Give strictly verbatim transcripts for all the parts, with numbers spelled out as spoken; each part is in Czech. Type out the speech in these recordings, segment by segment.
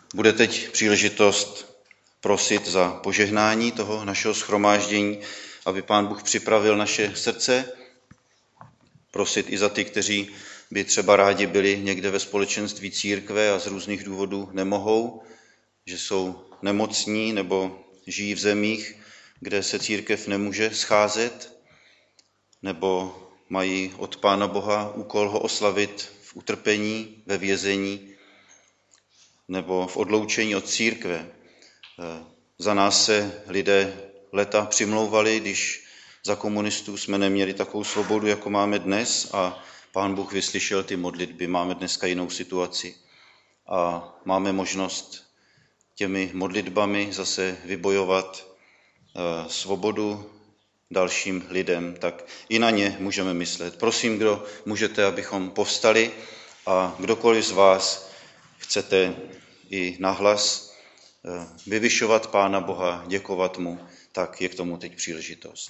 Bude teď příležitost prosit za požehnání toho našeho shromáždění, aby Pán Bůh připravil naše srdce, prosit i za ty, kteří by třeba rádi byli někde ve společenství církve a z různých důvodů nemohou, že jsou nemocní nebo žijí v zemích, kde se církev nemůže scházet, nebo mají od Pána Boha úkol ho oslavit v utrpení, ve vězení nebo v odloučení od církve. Za nás se lidé leta přimlouvali, když za komunistů jsme neměli takovou svobodu, jako máme dnes, a Pán Bůh vyslyšel ty modlitby. Máme dneska jinou situaci a máme možnost těmi modlitbami zase vybojovat svobodu dalším lidem, tak i na ně můžeme myslet. Prosím, kdo můžete, abychom povstali, a kdokoliv z vás chcete i nahlas vyvyšovat Pána Boha, děkovat mu, tak je k tomu teď příležitost.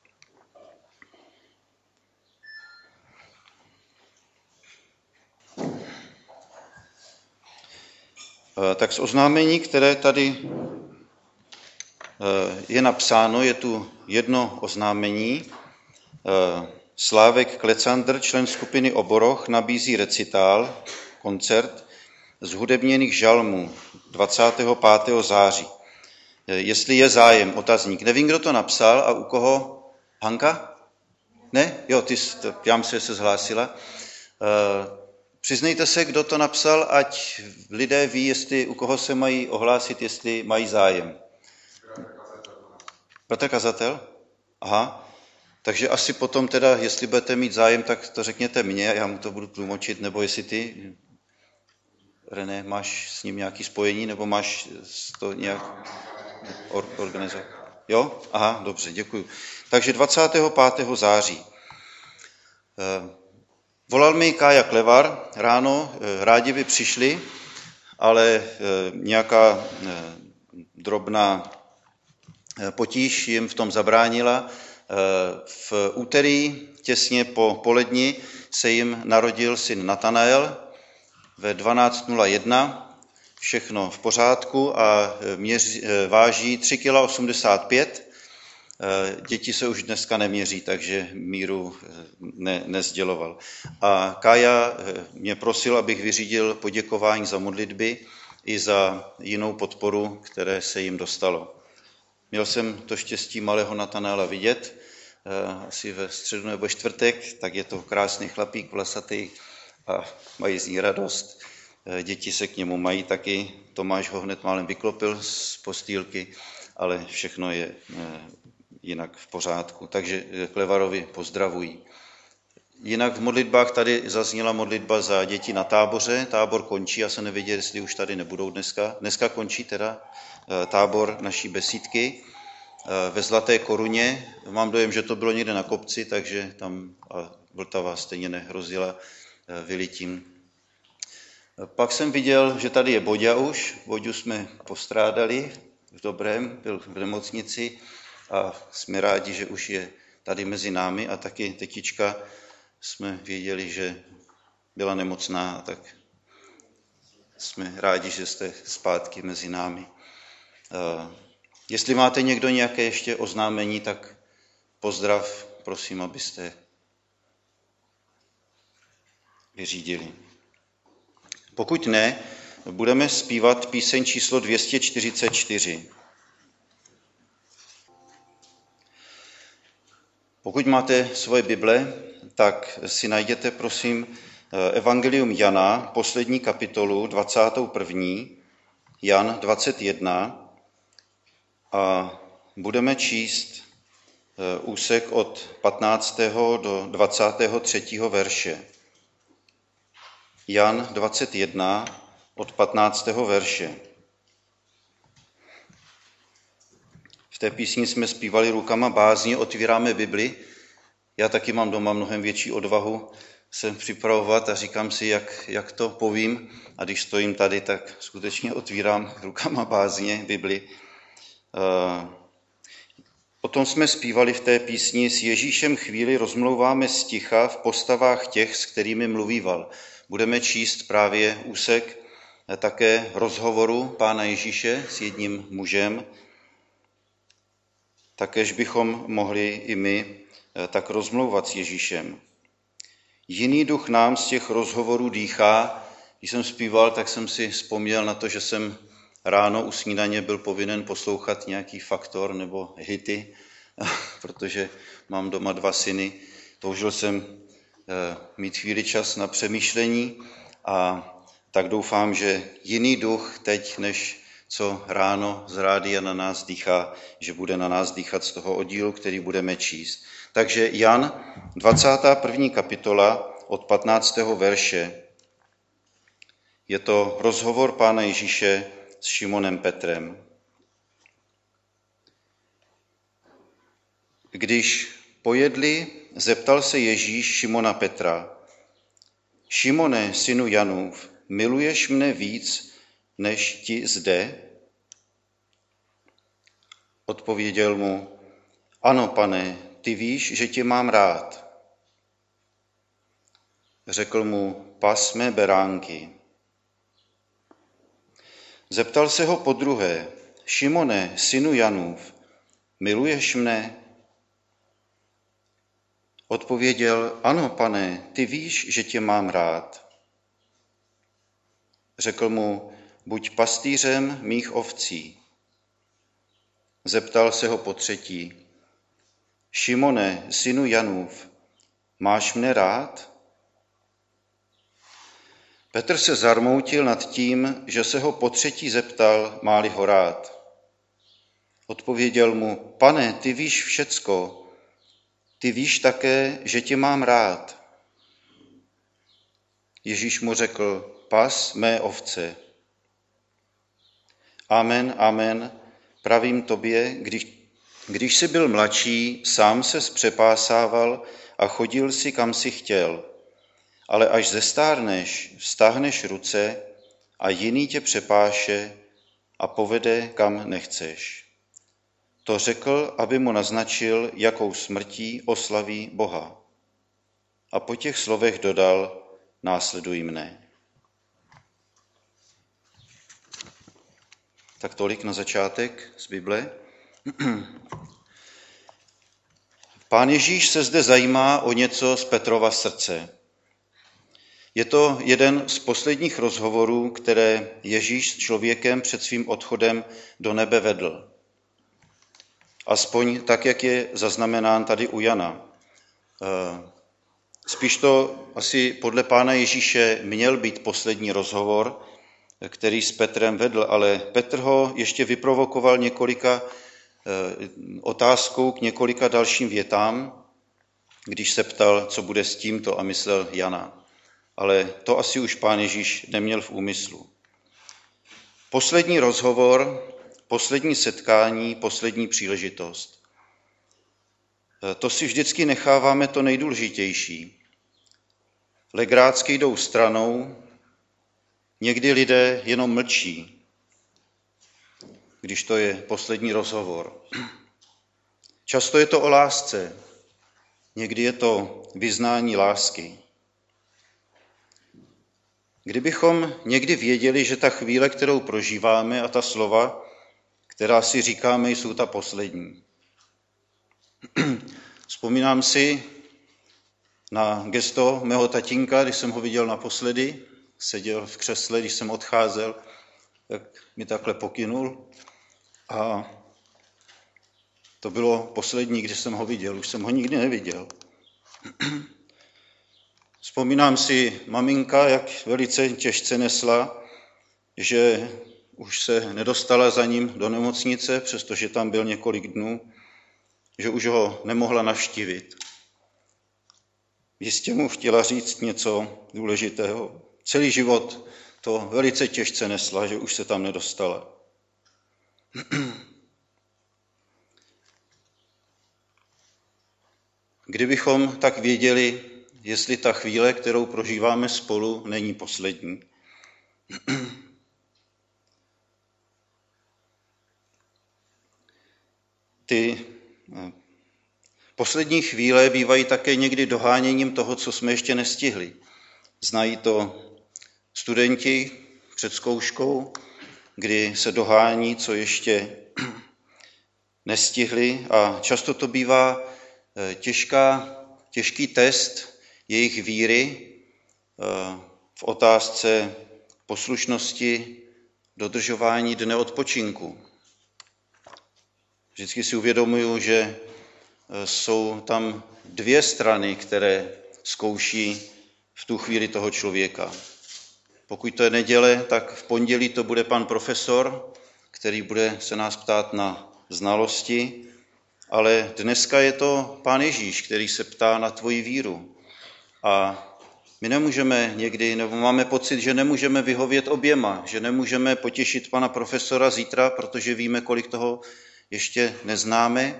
Tak z oznámení, které tady je napsáno, je tu jedno oznámení. Slávek Klecandr, člen skupiny Oboroch, nabízí recitál, koncert z hudebněných žalmů dvacátého pátého září. Jestli je zájem, otazník. Nevím, kdo to napsal a u koho? Hanka? Ne? Jo, ty, já myslím, že se zhlásila. Přiznejte se, kdo to napsal, ať lidé ví, jestli, u koho se mají ohlásit, jestli mají zájem. Petr Kazatel? Aha. Takže asi potom teda, jestli budete mít zájem, tak to řekněte mně, já mu to budu tlumočit, nebo jestli ty, René, máš s ním nějaké spojení, nebo máš to nějak or, organizovat? Jo? Aha, dobře, děkuju. Takže dvacátého pátého září. Volal mi Kája Klevar ráno, rádi by přišli, ale nějaká drobná potíž jim v tom zabránila. V úterý těsně po poledni se jim narodil syn Natanael ve dvanáct nula jedna, všechno v pořádku a měří, váží tři kila osmdesát pět. Děti se už dneska neměří, takže míru ne, nezděloval. A Kája mě prosil, abych vyřídil poděkování za modlitby i za jinou podporu, které se jim dostalo. Měl jsem to štěstí malého Natanaela vidět, asi ve středu nebo čtvrtek, tak je to krásný chlapík, vlasatý a mají z ní radost. Děti se k němu mají taky, Tomáš ho hned málem vyklopil z postýlky, ale všechno je jinak v pořádku. Takže Klevarovi pozdravují. Jinak v modlitbách tady zazněla modlitba za děti na táboře. Tábor končí, já jsem nevěděl, jestli už tady nebudou dneska. Dneska končí teda tábor naší besídky ve Zlaté Koruně. Mám dojem, že to bylo někde na kopci, takže tam Vltava stejně nehrozila vylitím. Pak jsem viděl, že tady je Boďa už. Boďu jsme postrádali v dobrém, byl v nemocnici a jsme rádi, že už je tady mezi námi, a taky tetička jsme věděli, že byla nemocná, tak jsme rádi, že jste zpátky mezi námi. Jestli máte někdo nějaké ještě oznámení, tak pozdrav, prosím, abyste vyřídili. Pokud ne, budeme zpívat píseň číslo dvě stě čtyřicet čtyři. Pokud máte svoje Bible, tak si najděte, prosím, Evangelium Jana, poslední kapitolu, dvacátou první, Jan dvacet jedna, a budeme číst úsek od patnáctého do dvacátého třetího verše. Jan dvacet jedna od patnáctého verše. V té písni jsme zpívali Rukama bázně, otvíráme Bibli. Já taky mám doma mnohem větší odvahu se připravovat a říkám si, jak, jak to povím. A když stojím tady, tak skutečně otvírám Rukama bázně Bibli. Potom jsme zpívali v té písni: s Ježíšem chvíli rozmlouváme sticha v postavách těch, s kterými mluvíval. Budeme číst právě úsek také rozhovoru Pána Ježíše s jedním mužem, takéž bychom mohli i my tak rozmlouvat s Ježíšem. Jiný duch nám z těch rozhovorů dýchá. Když jsem zpíval, tak jsem si vzpomněl na to, že jsem ráno u snídaně byl povinen poslouchat nějaký Faktor nebo hity, protože mám doma dva syny. Toužil jsem mít chvíli čas na přemýšlení a tak doufám, že jiný duch teď, než co ráno z rádia na nás dýchá, že bude na nás dýchat z toho oddílu, který budeme číst. Takže Jan, dvacátá první kapitola od patnáctého verše. Je to rozhovor Pána Ježíše s Šimonem Petrem. Když pojedli, zeptal se Ježíš Šimona Petra: Šimone, synu Janův, miluješ mne víc než ti zde? Odpověděl mu: Ano, pane, ty víš, že tě mám rád. Řekl mu: Pas mé beránky. Zeptal se ho podruhé: Šimone, synu Janův, miluješ mne? Odpověděl: Ano, pane, ty víš, že tě mám rád. Řekl mu: Buď pastýřem mých ovcí. Zeptal se ho potřetí: Šimone, synu Janův, máš mne rád? Petr se zarmoutil nad tím, že se ho potřetí zeptal, má-li ho rád. Odpověděl mu: Pane, ty víš všecko, ty víš také, že tě mám rád. Ježíš mu řekl: Pas mé ovce. Amen, amen, pravím tobě, když, když jsi byl mladší, sám se zpřepásával a chodil si, kam si chtěl. Ale až zestárneš, vztáhneš ruce a jiný tě přepáše a povede, kam nechceš. To řekl, aby mu naznačil, jakou smrtí oslaví Boha. A po těch slovech dodal: Následuj mne. Tak tolik na začátek z Bible. Pán Ježíš se zde zajímá o něco z Petrova srdce. Je to jeden z posledních rozhovorů, které Ježíš s člověkem před svým odchodem do nebe vedl. Aspoň tak, jak je zaznamenán tady u Jana. Spíš to asi podle Pána Ježíše měl být poslední rozhovor, který s Petrem vedl, ale Petr ho ještě vyprovokoval několika otázkou k několika dalším větám, když se ptal, co bude s tímto, a myslel Jana. Ale to asi už Pán Ježíš neměl v úmyslu. Poslední rozhovor, poslední setkání, poslední příležitost. To si vždycky necháváme to nejdůležitější. Legrácky jdou stranou, někdy lidé jenom mlčí, když to je poslední rozhovor. Často je to o lásce, někdy je to vyznání lásky. Kdybychom někdy věděli, že ta chvíle, kterou prožíváme, a ta slova, která si říkáme, jsou ta poslední. Vzpomínám si na gesto mého tatínka, když jsem ho viděl naposledy, seděl v křesle, když jsem odcházel, tak mi takhle pokynul a to bylo poslední, když jsem ho viděl, už jsem ho nikdy neviděl. Vzpomínám si maminka, jak velice těžce nesla, že už se nedostala za ním do nemocnice, přestože tam byl několik dnů, že už ho nemohla navštívit. Jistě mu chtěla říct něco důležitého. Celý život to velice těžce nesla, že už se tam nedostala. Kdybychom tak věděli, jestli ta chvíle, kterou prožíváme spolu, není poslední. Ty poslední chvíle bývají také někdy doháněním toho, co jsme ještě nestihli. Znají to studenti, před zkouškou, kdy se dohání, co ještě nestihli, a často to bývá těžká, těžký test jejich víry v otázce poslušnosti, dodržování dne odpočinku. Vždycky si uvědomuju, že jsou tam dvě strany, které zkouší v tu chvíli toho člověka. Pokud to je neděle, tak v pondělí to bude pan profesor, který bude se nás ptát na znalosti, ale dneska je to Pán Ježíš, který se ptá na tvoji víru. A my nemůžeme někdy, nebo máme pocit, že nemůžeme vyhovět oběma, že nemůžeme potěšit pana profesora zítra, protože víme, kolik toho ještě neznáme.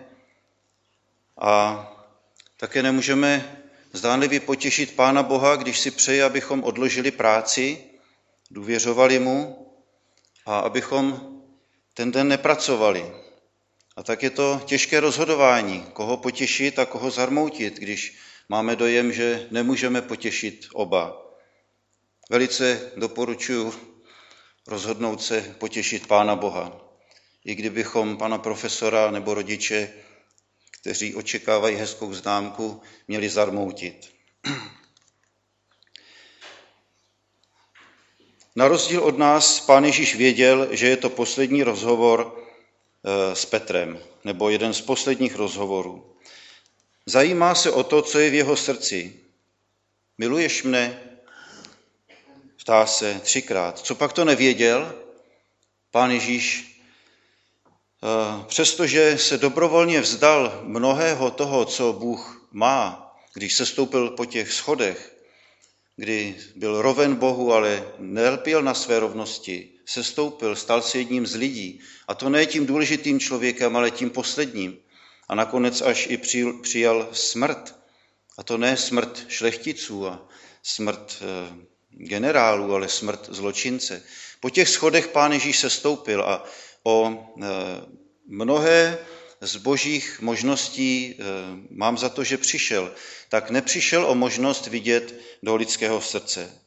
A také nemůžeme zdánlivě potěšit Pána Boha, když si přeje, abychom odložili práci, důvěřovali mu a abychom ten den nepracovali. A tak je to těžké rozhodování, koho potěšit a koho zarmoutit, když máme dojem, že nemůžeme potěšit oba. Velice doporučuji rozhodnout se potěšit Pána Boha. I kdybychom pana profesora nebo rodiče, kteří očekávají hezkou známku, měli zarmoutit. Na rozdíl od nás Pán Ježíš věděl, že je to poslední rozhovor s Petrem, nebo jeden z posledních rozhovorů. Zajímá se o to, co je v jeho srdci. Miluješ mne? Ptá se třikrát. Co pak to nevěděl? Pán Ježíš, přestože se dobrovolně vzdal mnohého toho, co Bůh má, když se stoupil po těch schodech, kdy byl roven Bohu, ale nelpěl na své rovnosti, se stoupil, stal se jedním z lidí. A to ne tím důležitým člověkem, ale tím posledním. A nakonec až i přijal smrt. A to ne smrt šlechticů a smrt generálů, ale smrt zločince. Po těch schodech Pán Ježíš se stoupil a o mnohé z božích možností mám za to, že přišel. Tak nepřišel o možnost vidět do lidského srdce.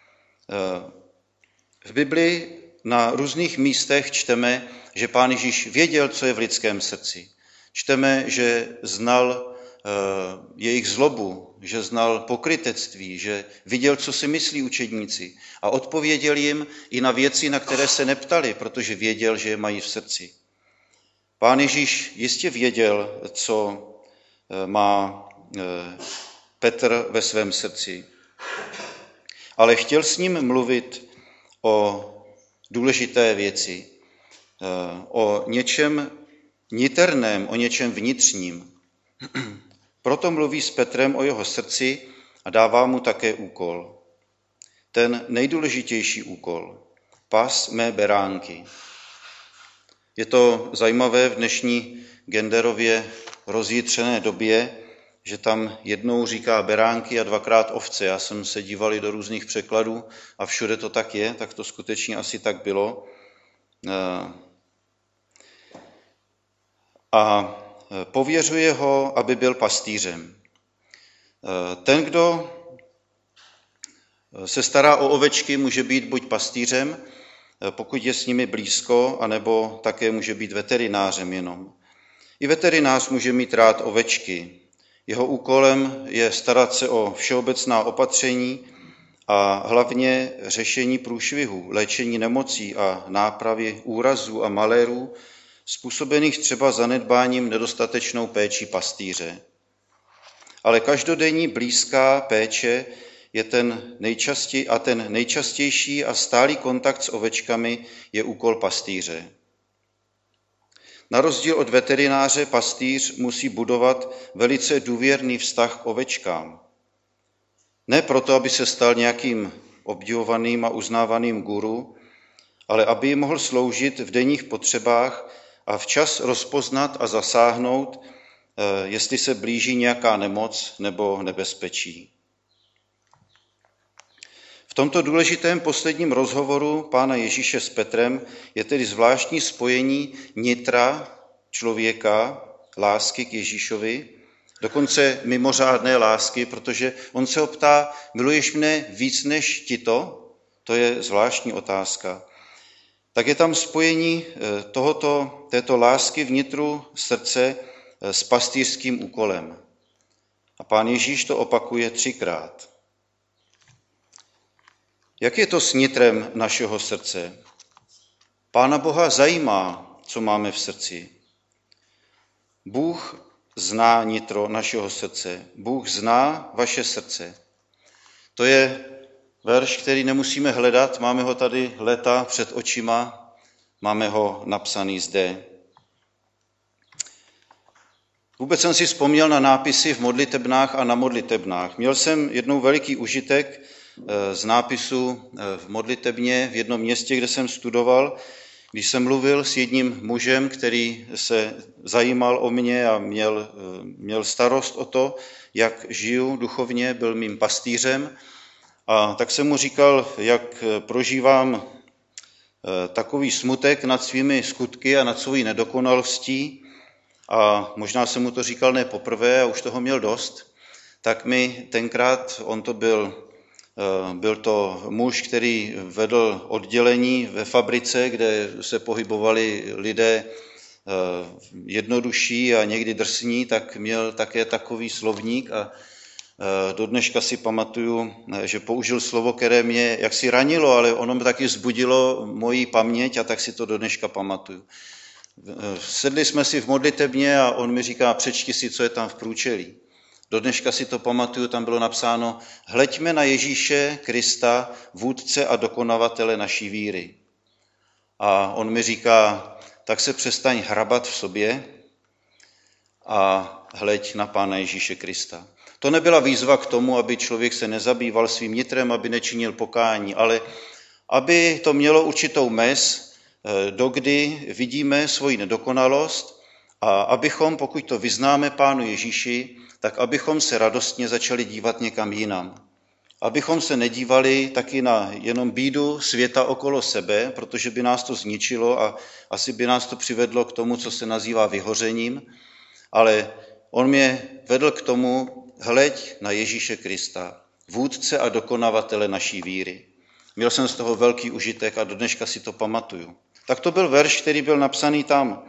V Biblii na různých místech čteme, že Pán Ježíš věděl, co je v lidském srdci. Čteme, že znal jejich zlobu, že znal pokrytectví, že viděl, co si myslí učedníci a odpověděl jim i na věci, na které se neptali, protože věděl, že je mají v srdci. Pán Ježíš jistě věděl, co má Petr ve svém srdci, ale chtěl s ním mluvit o důležité věci, o něčem niterném, o něčem vnitřním. Proto mluví s Petrem o jeho srdci a dává mu také úkol. Ten nejdůležitější úkol. Pas mé beránky. Je to zajímavé v dnešní genderově rozjitřené době, že tam jednou říká beránky a dvakrát ovce. Já jsem se díval do různých překladů a všude to tak je, tak to skutečně asi tak bylo. A pověřuje ho, aby byl pastýřem. Ten, kdo se stará o ovečky, může být buď pastýřem, pokud je s nimi blízko, anebo také může být veterinářem jenom. I veterinář může mít rád ovečky. Jeho úkolem je starat se o všeobecná opatření a hlavně řešení průšvihů, léčení nemocí a nápravy úrazů a malérů, způsobených třeba zanedbáním nedostatečnou péčí pastýře. Ale každodenní blízká péče je ten nejčastější a ten nejčastější a stálý kontakt s ovečkami je úkol pastýře. Na rozdíl od veterináře pastýř musí budovat velice důvěrný vztah k ovečkám. Ne proto, aby se stal nějakým obdivovaným a uznávaným guru, ale aby jim mohl sloužit v denních potřebách a včas rozpoznat a zasáhnout, jestli se blíží nějaká nemoc nebo nebezpečí. V tomto důležitém posledním rozhovoru Pána Ježíše s Petrem je tedy zvláštní spojení nitra člověka, lásky k Ježíšovi, dokonce mimořádné lásky, protože on se ho ptá, miluješ mne víc než tito? To je zvláštní otázka. Tak je tam spojení tohoto, této lásky vnitru srdce s pastýřským úkolem. A Pán Ježíš to opakuje třikrát. Jak je to s nitrem našeho srdce? Pána Boha zajímá, co máme v srdci. Bůh zná nitro našeho srdce. Bůh zná vaše srdce. To je verš, který nemusíme hledat, máme ho tady léta před očima, máme ho napsaný zde. Vůbec jsem si vzpomněl na nápisy v modlitebnách a na modlitebnách. Měl jsem jednou veliký užitek z nápisu v modlitebně v jednom městě, kde jsem studoval, když jsem mluvil s jedním mužem, který se zajímal o mě a měl, měl starost o to, jak žiju duchovně, byl mým pastýřem. A tak jsem mu říkal, jak prožívám takový smutek nad svými skutky a nad svou nedokonalostí. A možná jsem mu to říkal ne poprvé a už toho měl dost. Tak mi tenkrát, on to byl, byl to muž, který vedl oddělení ve fabrice, kde se pohybovali lidé jednodušší a někdy drsní, tak měl také takový slovník a do dneška si pamatuju, že použil slovo, které mě jaksi ranilo, ale ono mi taky vzbudilo moji paměť a tak si to do dneška pamatuju. Sedli jsme si v modlitebně a on mi říká, přečti si, co je tam v průčelí. Do dneška si to pamatuju, tam bylo napsáno, hleďme na Ježíše Krista, vůdce a dokonavatele naší víry. A on mi říká, tak se přestaň hrabat v sobě a hleď na Pána Ježíše Krista. To nebyla výzva k tomu, aby člověk se nezabýval svým nitrem, aby nečinil pokání, ale aby to mělo určitou mez, dokdy vidíme svoji nedokonalost a abychom, pokud to vyznáme Pánu Ježíši, tak abychom se radostně začali dívat někam jinam. Abychom se nedívali taky na jenom bídu světa okolo sebe, protože by nás to zničilo a asi by nás to přivedlo k tomu, co se nazývá vyhořením, ale on mě vedl k tomu, hleď na Ježíše Krista, vůdce a dokonavatele naší víry. Měl jsem z toho velký užitek a do dneška si to pamatuju. Tak to byl verš, který byl napsaný tam.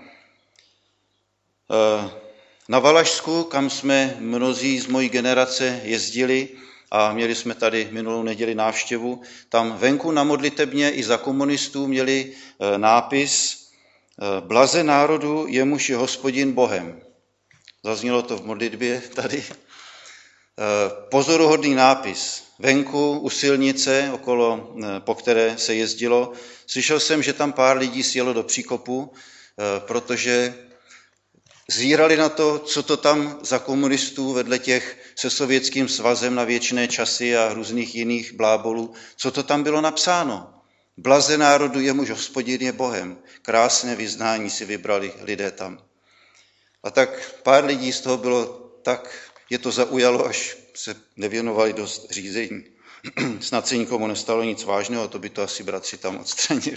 Na Valašsku, kam jsme mnozí z mojí generace jezdili a měli jsme tady minulou neděli návštěvu, tam venku na modlitebně i za komunistů měli nápis Blaze národu, jemuž je Hospodin Bohem. Zaznělo to v modlitbě tady. Pozoruhodný nápis. Venku u silnice, okolo, po které se jezdilo. Slyšel jsem, že tam pár lidí sjelo do příkopu, protože zírali na to, co to tam za komunistů vedle těch se Sovětským svazem na věčné časy a různých jiných blábolů, co to tam bylo napsáno. Blaze národu, jemuž Hospodin je Bohem. Krásné vyznání si vybrali lidé tam. A tak pár lidí z toho bylo tak, je to zaujalo, až se nevěnovali dost řízení. Snad se nikomu nestalo nic vážného, to by to asi bratři tam odstranili.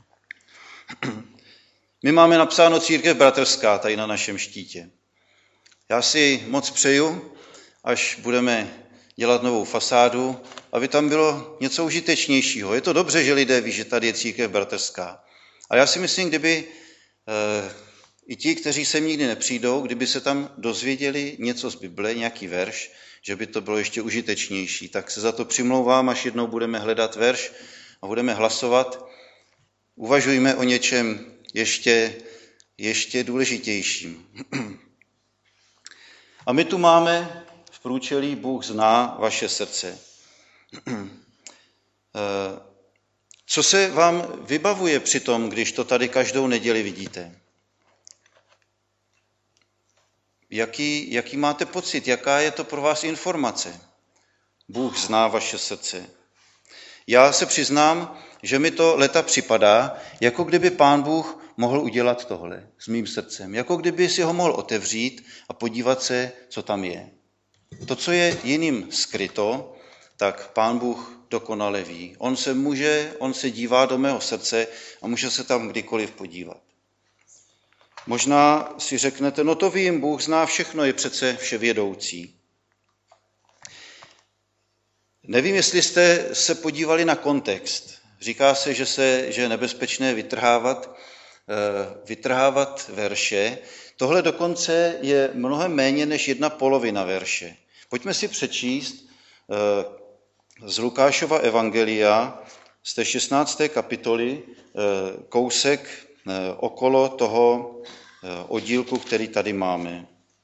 My máme napsáno Církev bratrská tady na našem štítě. Já si moc přeju, až budeme dělat novou fasádu, aby tam bylo něco užitečnějšího. Je to dobře, že lidé ví, že tady je Církev bratrská. Ale já si myslím, kdyby eh, i ti, kteří sem nikdy nepřijdou, kdyby se tam dozvěděli něco z Bible, nějaký verš, že by to bylo ještě užitečnější. Tak se za to přimlouvám, až jednou budeme hledat verš a budeme hlasovat. Uvažujme o něčem ještě, ještě důležitějším. A my tu máme v průčelí Bůh zná vaše srdce. Co se vám vybavuje při tom, když to tady každou neděli vidíte? Jaký, jaký máte pocit? Jaká je to pro vás informace? Bůh zná vaše srdce. Já se přiznám, že mi to leta připadá, jako kdyby Pán Bůh mohl udělat tohle s mým srdcem. Jako kdyby si ho mohl otevřít a podívat se, co tam je. To, co je jiným skryto, tak Pán Bůh dokonale ví. On se může, on se dívá do mého srdce a může se tam kdykoliv podívat. Možná si řeknete, no to vím, Bůh zná všechno, je přece vševědoucí. Nevím, jestli jste se podívali na kontext. Říká se, že, se, že je nebezpečné vytrhávat, vytrhávat verše. Tohle dokonce je mnohem méně než jedna polovina verše. Pojďme si přečíst z Lukášova evangelia, z té šestnácté kapitoly, kousek okolo toho oddílku, který tady máme.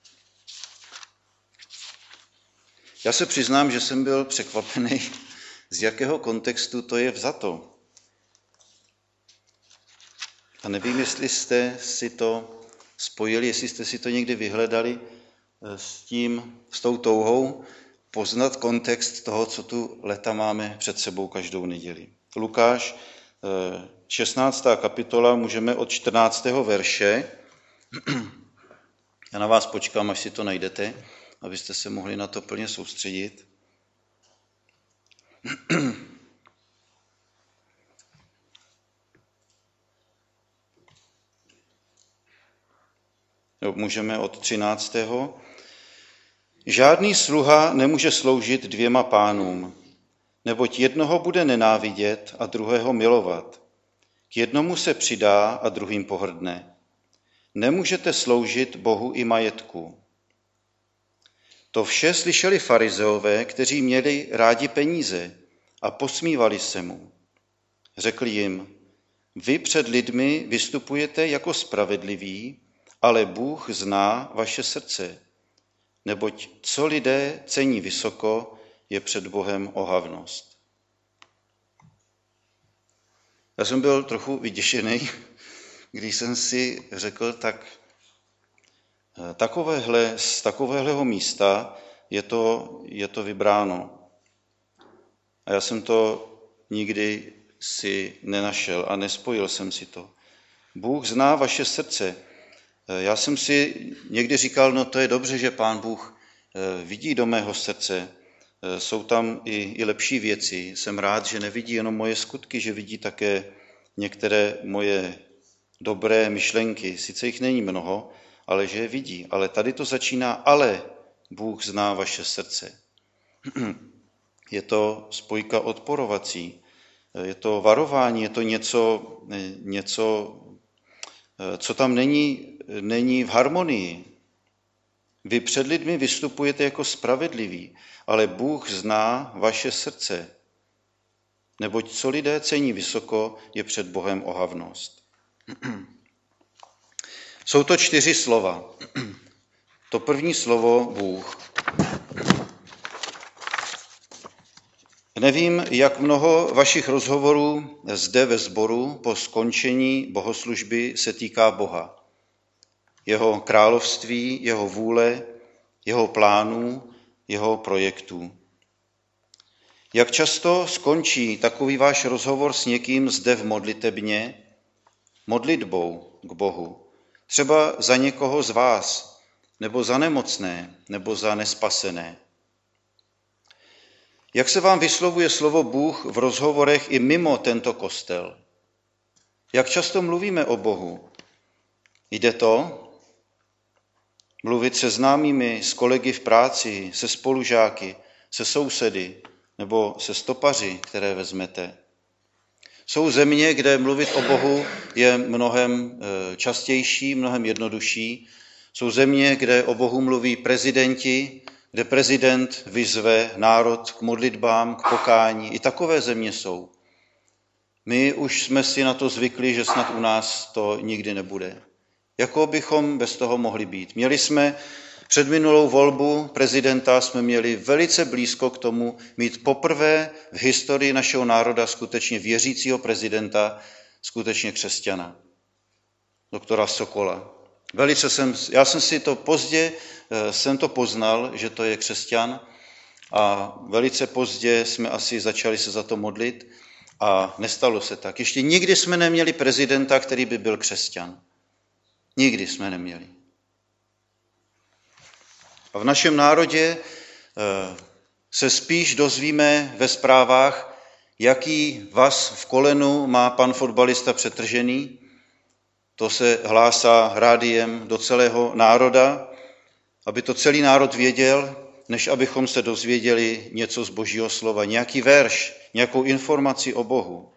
Já se přiznám, že jsem byl překvapený, z jakého kontextu to je vzato. A nevím, jestli jste si to spojili, jestli jste si to někdy vyhledali s tím, s tou touhou poznat kontext toho, co tu leta máme před sebou každou neděli. Lukáš, šestnáctá kapitola, můžeme od čtrnáctého verše. Já na vás počkám, až si to najdete, abyste se mohli na to plně soustředit. Jo, můžeme od třináctého Žádný sluha nemůže sloužit dvěma pánům, neboť jednoho bude nenávidět a druhého milovat. K jednomu se přidá a druhým pohrdne. Nemůžete sloužit Bohu i majetku. To vše slyšeli farizeové, kteří měli rádi peníze a posmívali se mu. Řekli jim, vy před lidmi vystupujete jako spravedliví, ale Bůh zná vaše srdce, neboť co lidé cení vysoko, je před Bohem ohavnost. Já jsem byl trochu vyděšený, když jsem si řekl, tak takovéhle, z takového místa je to, je to vybráno. A já jsem to nikdy si nenašel a nespojil jsem si to. Bůh zná vaše srdce. Já jsem si někdy říkal, no to je dobře, že Pán Bůh vidí do mého srdce. Jsou tam i, i lepší věci. Jsem rád, že nevidí jenom moje skutky, že vidí také některé moje dobré myšlenky. Sice jich není mnoho, ale že je vidí. Ale tady to začíná, ale Bůh zná vaše srdce. Je to spojka odporovací, je to varování, je to něco, něco co tam není, není v harmonii. Vy před lidmi vystupujete jako spravedliví, ale Bůh zná vaše srdce. Neboť co lidé cení vysoko, je před Bohem ohavnost. Jsou to čtyři slova. To první slovo Bůh. Nevím, jak mnoho vašich rozhovorů zde ve sboru po skončení bohoslužby se týká Boha. Jeho království, jeho vůle, jeho plánů, jeho projektů. Jak často skončí takový váš rozhovor s někým zde v modlitebně, modlitbou k Bohu? Třeba za někoho z vás, nebo za nemocné, nebo za nespasené. Jak se vám vyslovuje slovo Bůh v rozhovorech i mimo tento kostel? Jak často mluvíme o Bohu? Jde to? Mluvit se známými, s kolegy v práci, se spolužáky, se sousedy nebo se stopaři, které vezmete. Jsou země, kde mluvit o Bohu je mnohem častější, mnohem jednodušší. Jsou země, kde o Bohu mluví prezidenti, kde prezident vyzve národ k modlitbám, k pokání. I takové země jsou. My už jsme si na to zvykli, že snad u nás to nikdy nebude. Jako bychom bez toho mohli být. Měli jsme před minulou volbu prezidenta, jsme měli velice blízko k tomu mít poprvé v historii našeho národa skutečně věřícího prezidenta, skutečně křesťana, doktora Sokola. Velice jsem, já jsem si to pozdě, jsem to poznal, že to je křesťan a velice pozdě jsme asi začali se za to modlit a nestalo se tak. Ještě nikdy jsme neměli prezidenta, který by byl křesťan. Nikdy jsme neměli. A v našem národě se spíš dozvíme ve zprávách, jaký vaz v kolenu má pan fotbalista přetržený. To se hlásá rádiem do celého národa, aby to celý národ věděl, než abychom se dozvěděli něco z Božího slova, nějaký verš, nějakou informaci o Bohu.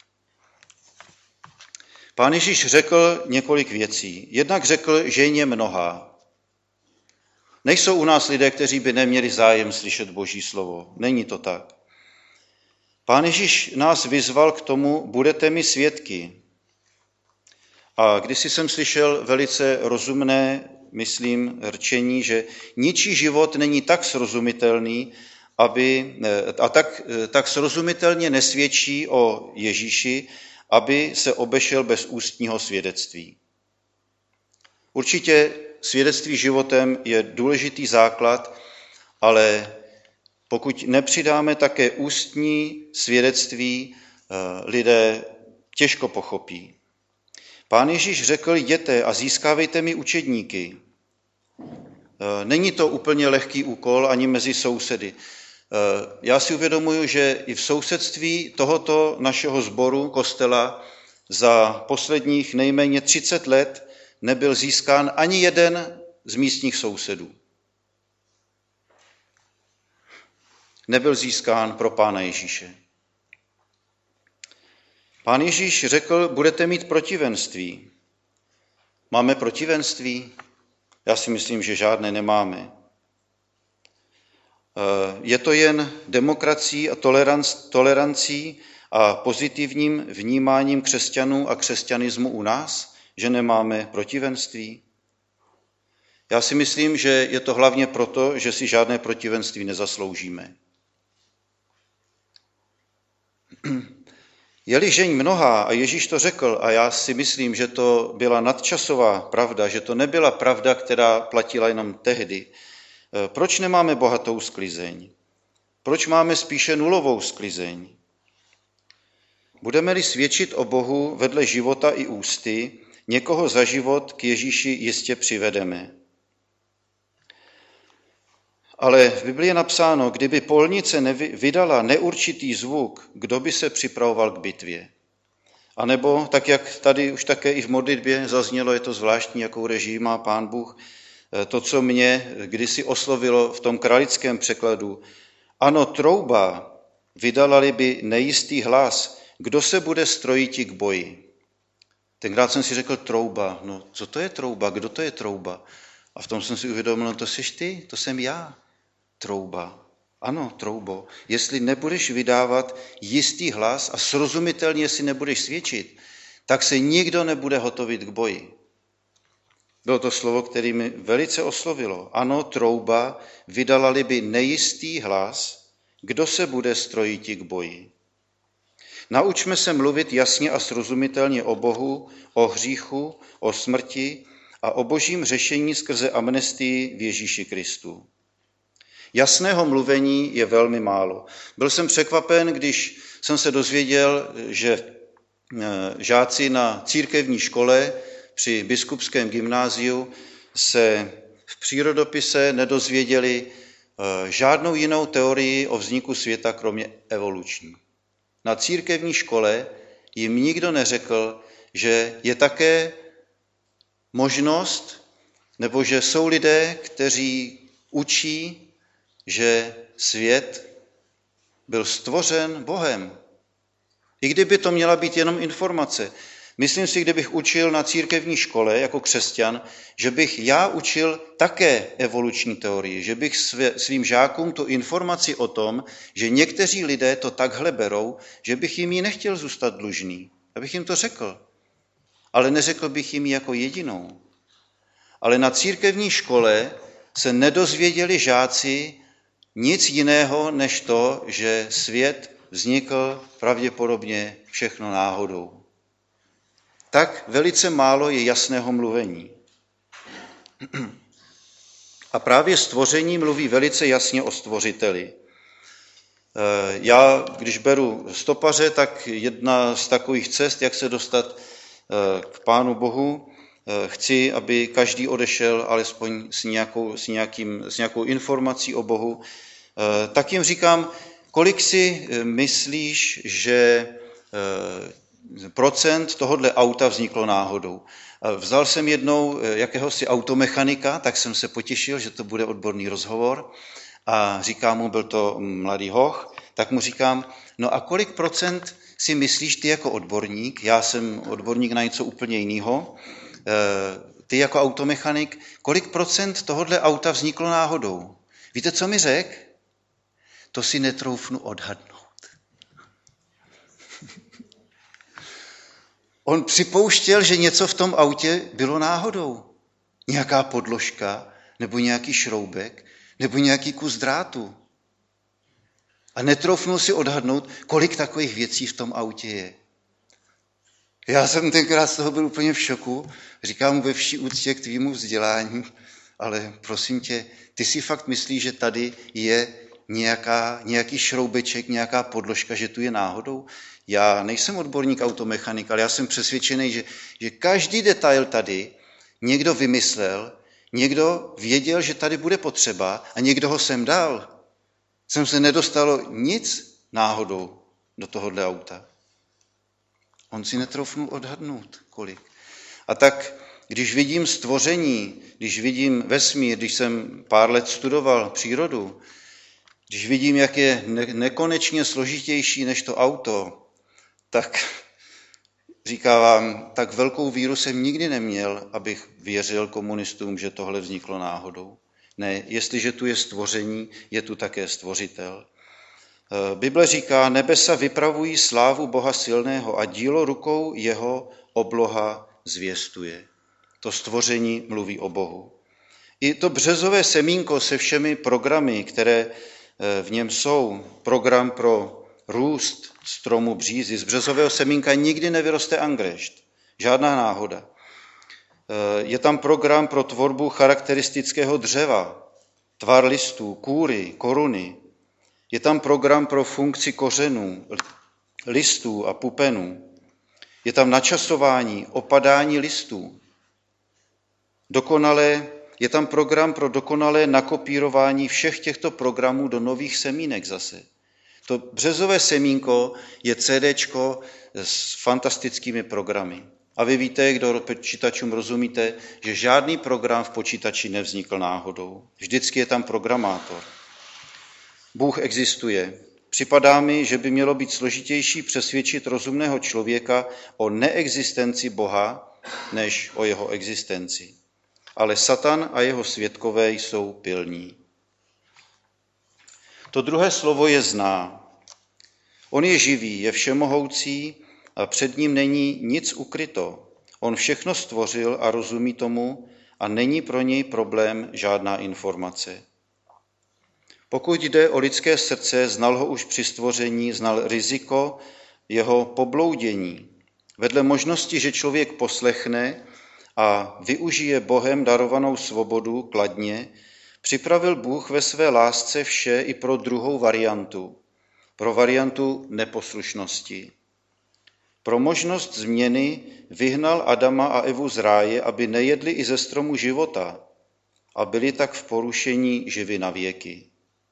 Pán Ježíš řekl několik věcí. Jednak řekl, že je mnohá. Nejsou u nás lidé, kteří by neměli zájem slyšet Boží slovo. Není to tak. Pán Ježíš nás vyzval k tomu, budete mi svědky. A kdysi jsem slyšel velice rozumné, myslím, řečení, že ničí život není tak srozumitelný, aby, a tak, tak srozumitelně nesvědčí o Ježíši, aby se obešel bez ústního svědectví. Určitě svědectví životem je důležitý základ, ale pokud nepřidáme také ústní svědectví, lidé těžko pochopí. Pán Ježíš řekl, jděte a získávejte mi učedníky. Není to úplně lehký úkol ani mezi sousedy. Já si uvědomuji, že i v sousedství tohoto našeho sboru kostela za posledních nejméně třicet let nebyl získán ani jeden z místních sousedů. Nebyl získán pro Pána Ježíše. Pán Ježíš řekl, budete mít protivenství. Máme protivenství? Já si myslím, že žádné nemáme. Je to jen demokracií a tolerancí a pozitivním vnímáním křesťanů a křesťanismu u nás, že nemáme protivenství? Já si myslím, že je to hlavně proto, že si žádné protivenství nezasloužíme. Je-li žeň mnohá, a Ježíš to řekl, a já si myslím, že to byla nadčasová pravda, že to nebyla pravda, která platila jenom tehdy, proč nemáme bohatou sklizeň? Proč máme spíše nulovou sklizeň? Budeme-li svědčit o Bohu vedle života i ústy, někoho za život k Ježíši jistě přivedeme. Ale v Biblii je napsáno, kdyby polnice vydala neurčitý zvuk, kdo by se připravoval k bitvě. A nebo, tak jak tady už také i v modlitbě zaznělo, je to zvláštní, jakou režii má Pán Bůh, to, co mě kdysi oslovilo v tom kralickém překladu. Ano, trouba, vydala-li by nejistý hlas, kdo se bude strojiti k boji. Tenkrát jsem si řekl trouba, no co to je trouba, kdo to je trouba? A v tom jsem si uvědomil, no to jsi ty, to jsem já. Trouba. Ano, troubo. Jestli nebudeš vydávat jistý hlas a srozumitelně si nebudeš svědčit, tak se nikdo nebude hotovit k boji. Bylo to slovo, které mi velice oslovilo. Ano, trouba, vydala-li by nejistý hlas, kdo se bude strojiti k boji. Naučme se mluvit jasně a srozumitelně o Bohu, o hříchu, o smrti a o božím řešení skrze amnestii v Ježíši Kristu. Jasného mluvení je velmi málo. Byl jsem překvapen, když jsem se dozvěděl, že žáci na církevní škole při biskupském gymnáziu se v přírodopise nedozvěděli žádnou jinou teorii o vzniku světa, kromě evoluční. Na církevní škole jim nikdo neřekl, že je také možnost, nebo že jsou lidé, kteří učí, že svět byl stvořen Bohem. I kdyby to měla být jenom informace. Myslím si, kdybych učil na církevní škole jako křesťan, že bych já učil také evoluční teorii, že bych svým žákům tu informaci o tom, že někteří lidé to takhle berou, že bych jim ji nechtěl zůstat dlužný. Abych jim to řekl. Ale neřekl bych jim ji jako jedinou. Ale na církevní škole se nedozvěděli žáci nic jiného, než to, že svět vznikl pravděpodobně všechno náhodou. Tak velice málo je jasného mluvení. A právě stvoření mluví velice jasně o stvořiteli. Já, když beru stopaře, tak jedna z takových cest, jak se dostat k Pánu Bohu, chci, aby každý odešel alespoň s nějakou, s nějakým, s nějakou informací o Bohu, tak jim říkám, kolik si myslíš, že procent tohodle auta vzniklo náhodou. Vzal jsem jednou jakéhosi automechanika, tak jsem se potěšil, že to bude odborný rozhovor. a říká mu, byl to mladý hoch, tak mu říkám, no a kolik procent si myslíš ty jako odborník, já jsem odborník na něco úplně jiného, ty jako automechanik, kolik procent tohodle auta vzniklo náhodou? Víte, co mi řekl? To si netroufnu odhadnout. On připouštěl, že něco v tom autě bylo náhodou. Nějaká podložka, nebo nějaký šroubek, nebo nějaký kus drátu. A netroufnul si odhadnout, kolik takových věcí v tom autě je. Já jsem tenkrát z toho byl úplně v šoku. Říkám mu ve vší úctě k tvýmu vzdělání, ale prosím tě, ty si fakt myslíš, že tady je nějaká, nějaký šroubeček, nějaká podložka, že tu je náhodou? Já nejsem odborník automechanik, ale já jsem přesvědčený, že, že každý detail tady někdo vymyslel, někdo věděl, že tady bude potřeba a někdo ho sem dal. Sem se nedostalo nic náhodou do tohohle auta. On si netroufnul odhadnout, kolik. A tak, když vidím stvoření, když vidím vesmír, když jsem pár let studoval přírodu, když vidím, jak je nekonečně složitější než to auto, tak říkám, tak velkou víru jsem nikdy neměl, abych věřil komunistům, že tohle vzniklo náhodou. Ne, jestliže tu je stvoření, je tu také stvořitel. Bible říká, nebesa vypravují slávu Boha silného a dílo rukou jeho obloha zvěstuje. To stvoření mluví o Bohu. I to březové semínko se všemi programy, které v něm jsou, program pro růst stromu břízy, z březového semínka nikdy nevyroste angrešt. Žádná náhoda. Je tam program pro tvorbu charakteristického dřeva, tvar listů, kůry, koruny. Je tam program pro funkci kořenů, listů a pupenů. Je tam načasování, opadání listů. Dokonalé, je tam program pro dokonalé nakopírování všech těchto programů do nových semínek zase. To březové semínko je CDčko s fantastickými programy. A vy víte, kdo počítačům rozumíte, že žádný program v počítači nevznikl náhodou. Vždycky je tam programátor. Bůh existuje. Připadá mi, že by mělo být složitější přesvědčit rozumného člověka o neexistenci Boha, než o jeho existenci. Ale Satan a jeho svědkové jsou pilní. To druhé slovo je zná. On je živý, je všemohoucí a před ním není nic ukryto. On všechno stvořil a rozumí tomu a není pro něj problém žádná informace. Pokud jde o lidské srdce, znal ho už při stvoření, znal riziko jeho pobloudění. Vedle možnosti, že člověk poslechne a využije Bohem darovanou svobodu kladně, připravil Bůh ve své lásce vše i pro druhou variantu, pro variantu neposlušnosti. Pro možnost změny vyhnal Adama a Evu z ráje, aby nejedli i ze stromu života a byli tak v porušení živi na věky.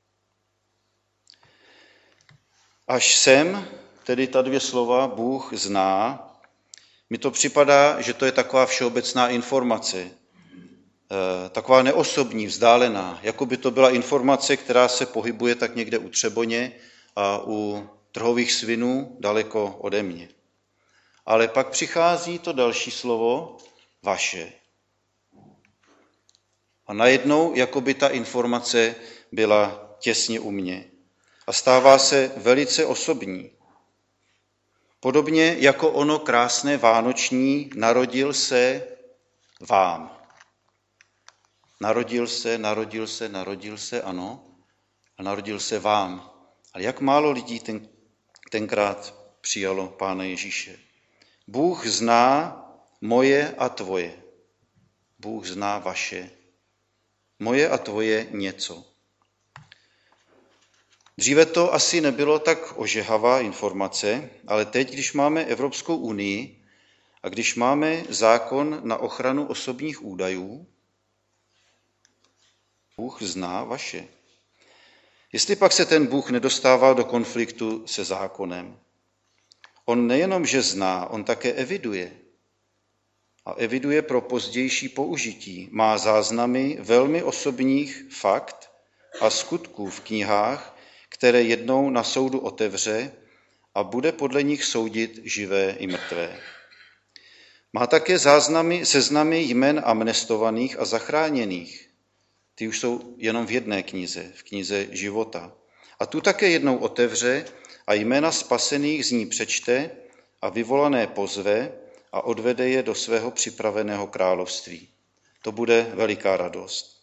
Až sem, tedy ta dvě slova, Bůh zná, mi to připadá, že to je taková všeobecná informace, taková neosobní, vzdálená, jako by to byla informace, která se pohybuje tak někde u Třeboně a u trhových svinů daleko ode mě. Ale pak přichází to další slovo, vaše. A najednou, jako by ta informace byla těsně u mě. A stává se velice osobní. Podobně jako ono krásné vánoční narodil se vám. Narodil se, narodil se, narodil se, ano, a narodil se vám. Ale jak málo lidí ten, tenkrát přijalo Pána Ježíše. Bůh zná moje a tvoje. Bůh zná vaše. Moje a tvoje něco. Dříve to asi nebylo tak ožehavá informace, ale teď, když máme Evropskou unii a když máme zákon na ochranu osobních údajů, Bůh zná vaše. Jestli pak se ten Bůh nedostává do konfliktu se zákonem, on nejenom, že zná, on také eviduje. A eviduje pro pozdější použití. Má záznamy velmi osobních fakt a skutků v knihách, které jednou na soudu otevře a bude podle nich soudit živé i mrtvé. Má také záznamy, seznamy jmen amnestovaných a zachráněných. Ty už jsou jenom v jedné knize, v knize života. A tu také jednou otevře a jména spasených z ní přečte a vyvolané pozve a odvede je do svého připraveného království. To bude veliká radost.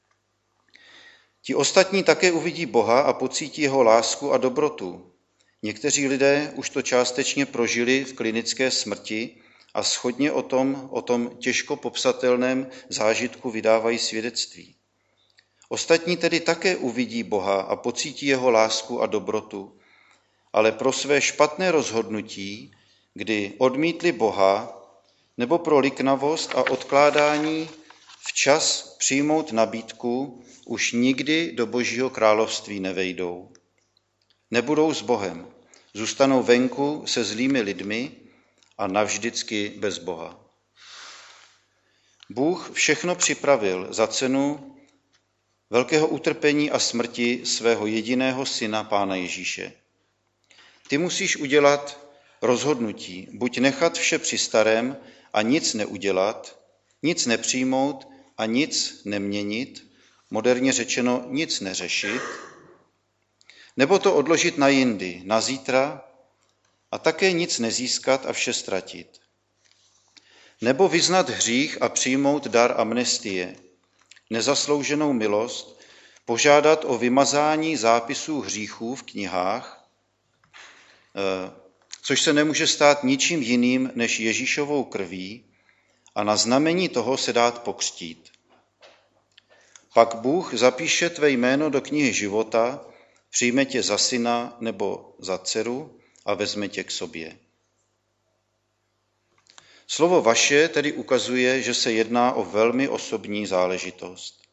Ti ostatní také uvidí Boha a pocítí jeho lásku a dobrotu. Někteří lidé už to částečně prožili v klinické smrti a shodně o tom, o tom těžko popsatelném zážitku vydávají svědectví. Ostatní tedy také uvidí Boha a pocítí jeho lásku a dobrotu, ale pro své špatné rozhodnutí, kdy odmítli Boha, nebo pro liknavost a odkládání včas přijmout nabídku, už nikdy do Božího království nevejdou. Nebudou s Bohem, zůstanou venku se zlými lidmi a navždycky bez Boha. Bůh všechno připravil za cenu velkého utrpení a smrti svého jediného syna, Pána Ježíše. Ty musíš udělat rozhodnutí, buď nechat vše při starém a nic neudělat, nic nepřijmout a nic neměnit, moderně řečeno nic neřešit, nebo to odložit na jindy, na zítra a také nic nezískat a vše ztratit. Nebo vyznat hřích a přijmout dar amnestie, nezaslouženou milost, požádat o vymazání zápisů hříchů v knihách, což se nemůže stát ničím jiným než Ježíšovou krví, a na znamení toho se dát pokřtít. Pak Bůh zapíše tvé jméno do knihy života, přijme tě za syna nebo za dceru a vezme tě k sobě. Slovo vaše tedy ukazuje, že se jedná o velmi osobní záležitost.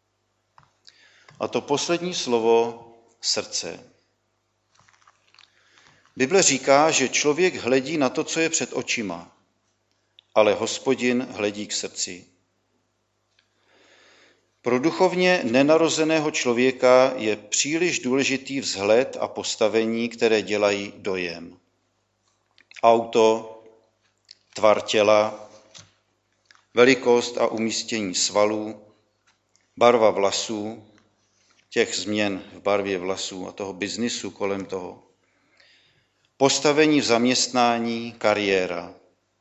A to poslední slovo srdce. Bible říká, že člověk hledí na to, co je před očima, ale Hospodin hledí k srdci. Pro duchovně nenarozeného člověka je příliš důležitý vzhled a postavení, které dělají dojem. Auto, tvar těla, velikost a umístění svalů, barva vlasů, těch změn v barvě vlasů a toho biznisu kolem toho, postavení v zaměstnání, kariéra.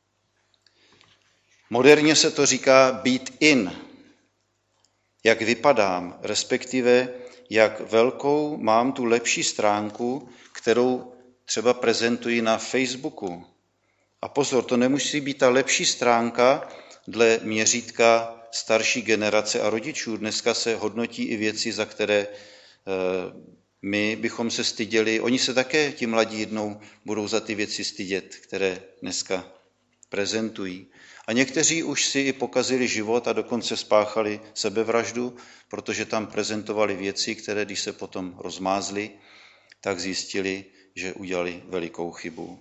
Moderně se to říká být in, jak vypadám, respektive jak velkou mám tu lepší stránku, kterou třeba prezentuji na Facebooku. A pozor, to nemusí být ta lepší stránka dle měřítka starší generace a rodičů. Dneska se hodnotí i věci, za které my bychom se styděli. Oni se také, ti mladí, jednou budou za ty věci stydět, které dneska prezentují. A někteří už si i pokazili život a dokonce spáchali sebevraždu, protože tam prezentovali věci, které, když se potom rozmázly, tak zjistili, že udělali velikou chybu.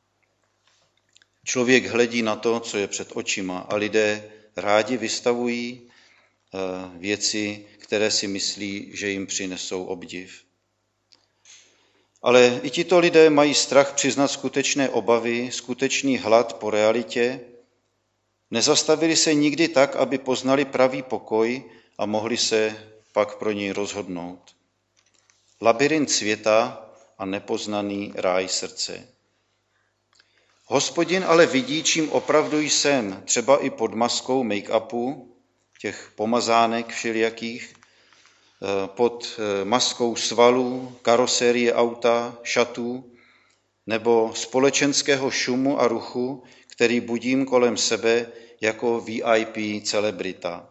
Člověk hledí na to, co je před očima, a lidé rádi vystavují věci, které si myslí, že jim přinesou obdiv. Ale i tito lidé mají strach přiznat skutečné obavy, skutečný hlad po realitě, nezastavili se nikdy tak, aby poznali pravý pokoj a mohli se pak pro něj rozhodnout. Labyrint světa a nepoznaný ráj srdce. Hospodin ale vidí, čím opravdu jsem, třeba i pod maskou make-upu, těch pomazánek všelijakých, pod maskou svalů, karosérie auta, šatů, nebo společenského šumu a ruchu, který budím kolem sebe jako V I P celebrita.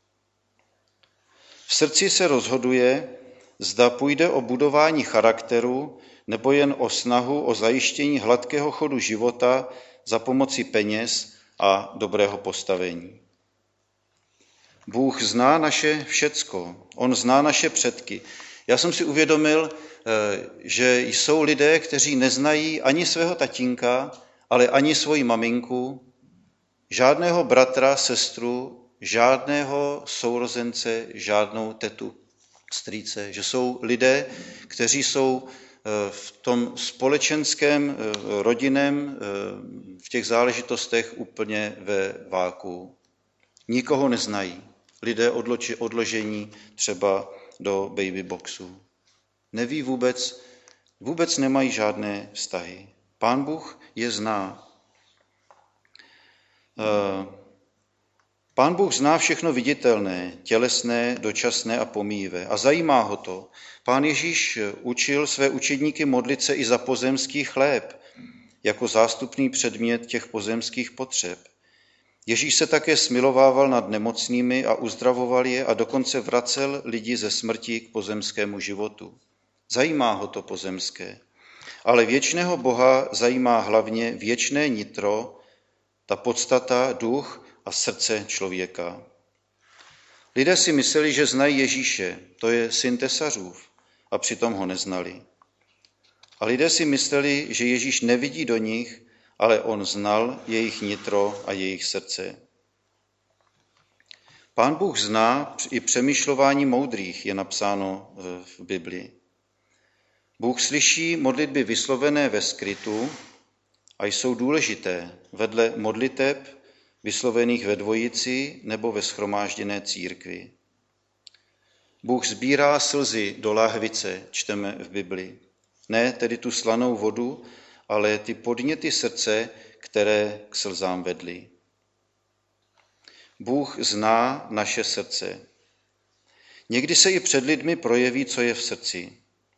V srdci se rozhoduje, zda půjde o budování charakteru nebo jen o snahu o zajištění hladkého chodu života za pomoci peněz a dobrého postavení. Bůh zná naše všecko, on zná naše předky. Já jsem si uvědomil, že jsou lidé, kteří neznají ani svého tatínka, ale ani svoji maminku, žádného bratra, sestru, žádného sourozence, žádnou tetu. strýce, že jsou lidé, kteří jsou v tom společenském, rodinném, v těch záležitostech úplně ve váku. Nikoho neznají. Lidé odloči, odložení třeba do baby boxu. Neví vůbec, vůbec nemají žádné vztahy. Pán Bůh je zná. Pán Bůh zná všechno viditelné, tělesné, dočasné a pomíjivé a zajímá ho to. Pán Ježíš učil své učedníky modlit se i za pozemský chléb, jako zástupný předmět těch pozemských potřeb. Ježíš se také smilovával nad nemocnými a uzdravoval je a dokonce vracel lidi ze smrti k pozemskému životu. Zajímá ho to pozemské, ale věčného Boha zajímá hlavně věčné nitro, ta podstata, duch a srdce člověka. Lidé si mysleli, že znají Ježíše, to je syn Tesařův, a přitom ho neznali. A lidé si mysleli, že Ježíš nevidí do nich, ale on znal jejich nitro a jejich srdce. Pán Bůh zná i přemýšlování moudrých, je napsáno v Biblii. Bůh slyší modlitby vyslovené ve skrytu a jsou důležité vedle modliteb vyslovených ve dvojici nebo ve shromážděné církvi. Bůh sbírá slzy do láhvice, čteme v Biblii. Ne tedy tu slanou vodu, ale ty podněty srdce, které k slzám vedly. Bůh zná naše srdce. Někdy se i před lidmi projeví, co je v srdci.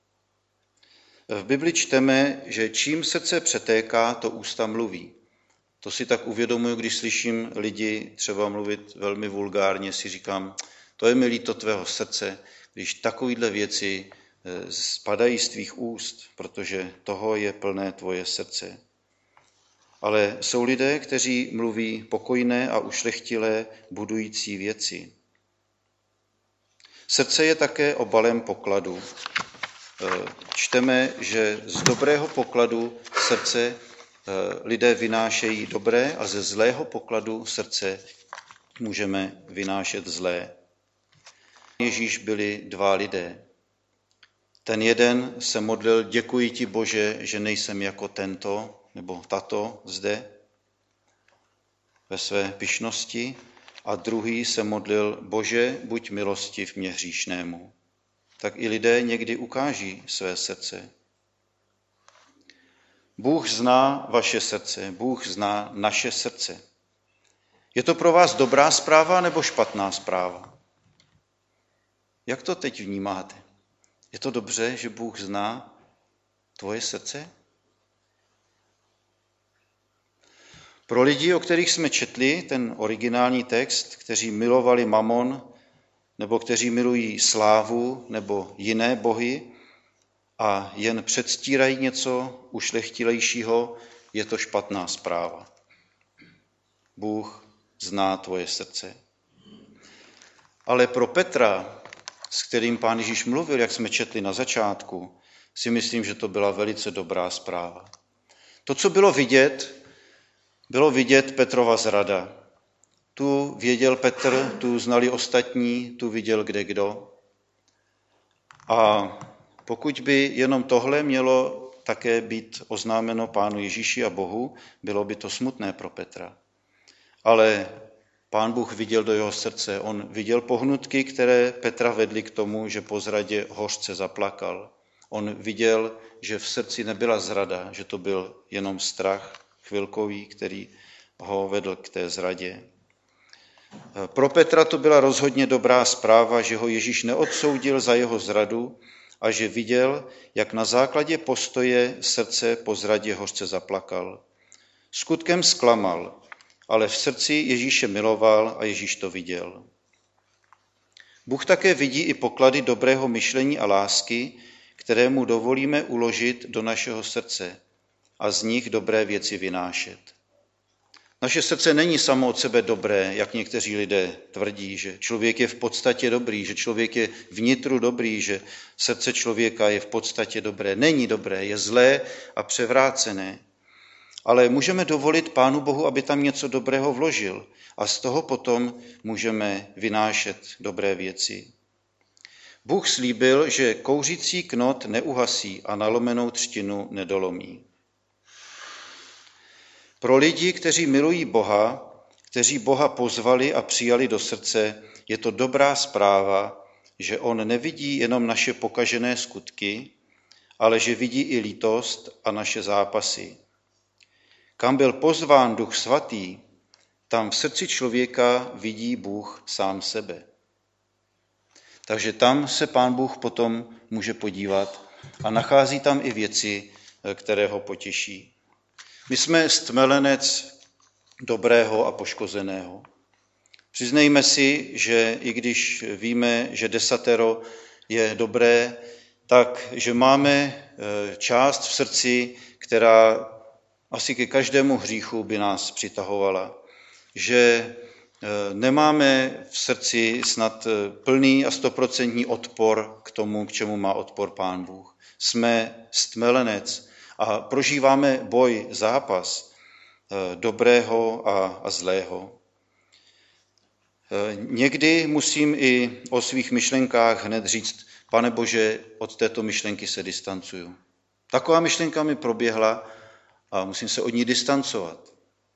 V Bibli čteme, že čím srdce přetéká, to ústa mluví. To si tak uvědomuji, když slyším lidi třeba mluvit velmi vulgárně, si říkám, to je mi líto tvého srdce, když takovýhle věci spadají z tvých úst, protože toho je plné tvoje srdce. Ale jsou lidé, kteří mluví pokojné a ušlechtilé budující věci. Srdce je také obalem pokladu. Čteme, že z dobrého pokladu srdce lidé vynášejí dobré a ze zlého pokladu srdce můžeme vynášet zlé. Ježíš byli dva lidé. Ten jeden se modlil, děkuji ti Bože, že nejsem jako tento nebo tato zde ve své pyšnosti, a druhý se modlil, Bože, buď milostiv mě hříšnému. Tak i lidé někdy ukáží své srdce. Bůh zná vaše srdce, Bůh zná naše srdce. Je to pro vás dobrá zpráva nebo špatná zpráva? Jak to teď vnímáte? Je to dobře, že Bůh zná tvoje srdce? Pro lidi, o kterých jsme četli ten originální text, kteří milovali mamon, nebo kteří milují slávu nebo jiné bohy a jen předstírají něco ušlechtilejšího, je to špatná zpráva. Bůh zná tvoje srdce. Ale pro Petra, s kterým Pán Ježíš mluvil, jak jsme četli na začátku, si myslím, že to byla velice dobrá zpráva. To, co bylo vidět, bylo vidět Petrova zrada. Tu věděl Petr, tu znali ostatní, tu viděl kde kdo. A pokud by jenom tohle mělo také být oznámeno Pánu Ježíši a Bohu, bylo by to smutné pro Petra. Ale Pán Bůh viděl do jeho srdce. On viděl pohnutky, které Petra vedly k tomu, že po zradě hořce zaplakal. On viděl, že v srdci nebyla zrada, že to byl jenom strach chvilkový, který ho vedl k té zradě. Pro Petra to byla rozhodně dobrá zpráva, že ho Ježíš neodsoudil za jeho zradu a že viděl, jak na základě postoje srdce po zradě hořce zaplakal. Skutkem zklamal, ale v srdci Ježíše miloval a Ježíš to viděl. Bůh také vidí i poklady dobrého myšlení a lásky, které mu dovolíme uložit do našeho srdce a z nich dobré věci vynášet. Naše srdce není samo od sebe dobré, jak někteří lidé tvrdí, že člověk je v podstatě dobrý, že člověk je vnitru dobrý, že srdce člověka je v podstatě dobré. Není dobré, je zlé a převrácené. Ale můžeme dovolit Pánu Bohu, aby tam něco dobrého vložil a z toho potom můžeme vynášet dobré věci. Bůh slíbil, že kouřící knot neuhasí a nalomenou třtinu nedolomí. Pro lidi, kteří milují Boha, kteří Boha pozvali a přijali do srdce, je to dobrá zpráva, že on nevidí jenom naše pokažené skutky, ale že vidí i lítost a naše zápasy. Kam byl pozván Duch Svatý, tam v srdci člověka vidí Bůh sám sebe. Takže tam se Pán Bůh potom může podívat a nachází tam i věci, které ho potěší. My jsme stmelenec dobrého a poškozeného. Přiznejme si, že i když víme, že desatero je dobré, tak že máme část v srdci, která asi ke každému hříchu by nás přitahovala. Že nemáme v srdci snad plný a stoprocentní odpor k tomu, k čemu má odpor Pán Bůh. Jsme stmelenec a prožíváme boj, zápas dobrého a, a zlého. Někdy musím i o svých myšlenkách hned říct, Pane Bože, od této myšlenky se distancuju. Taková myšlenka mi proběhla a musím se od ní distancovat.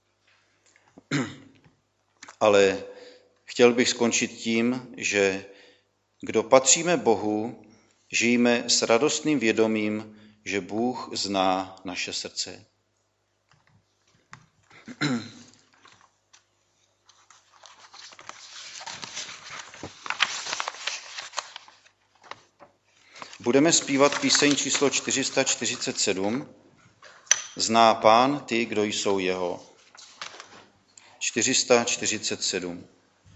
Ale chtěl bych skončit tím, že kdo patříme Bohu, žijeme s radostným vědomím, že Bůh zná naše srdce. Budeme zpívat píseň číslo čtyři sta čtyřicet sedm. Zná Pán ty, kdo jsou jeho. čtyři sta čtyřicet sedm.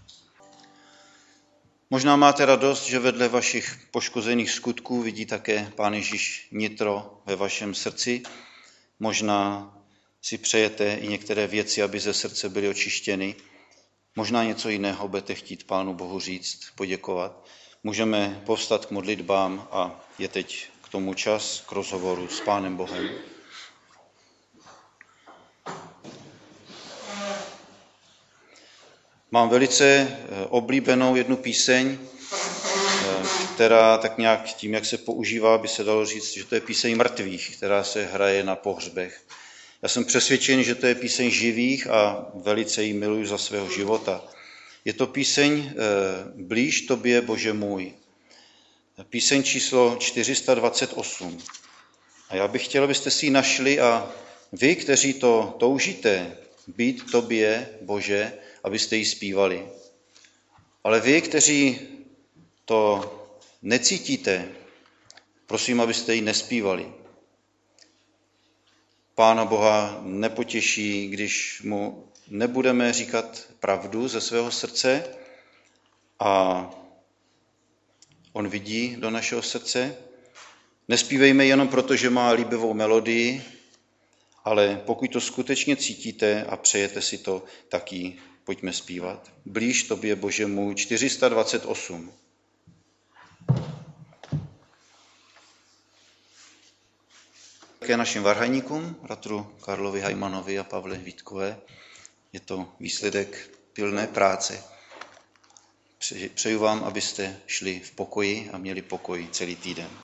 Možná máte radost, že vedle vašich poškozených skutků vidí také Pán Ježíš nitro ve vašem srdci. Možná si přejete i některé věci, aby ze srdce byly očištěny. Možná něco jiného budete chtít Pánu Bohu říct, poděkovat. Můžeme povstat k modlitbám a je teď k tomu čas, k rozhovoru s Pánem Bohem. Mám velice oblíbenou jednu píseň, která tak nějak tím, jak se používá, by se dalo říct, že to je píseň mrtvých, která se hraje na pohřbech. Já jsem přesvědčen, že to je píseň živých a velice ji miluji za svého života. Je to píseň Blíž tobě, Bože můj. Píseň číslo čtyři sta dvacet osm. A já bych chtěl, abyste si ji našli a vy, kteří to toužíte, být tobě, Bože, abyste ji zpívali. Ale vy, kteří to necítíte, prosím, abyste ji nespívali. Pána Boha nepotěší, když mu nebudeme říkat pravdu ze svého srdce a on vidí do našeho srdce. Nespívejme jenom proto, že má líbivou melodii, ale pokud to skutečně cítíte a přejete si to, tak ji pojďme zpívat. Blíž tobě, Bože můj, čtyři sta dvacet osm. Také našim varhaníkům, bratru Karlovi Hajmanovi a Pavle Vítkové. Je to výsledek pilné práce. Přeju vám, abyste šli v pokoji a měli pokoj celý týden.